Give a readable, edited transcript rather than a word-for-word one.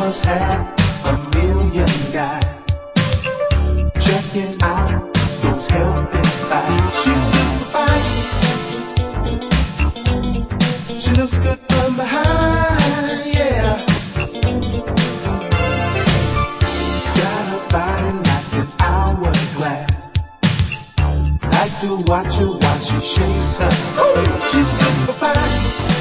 must have a million guys checking out those healthy thighs. She's super fine. She looks good from behind, yeah. Got a body like an hourglass. Like to watch her while she shakes her. Ooh, she's super fine.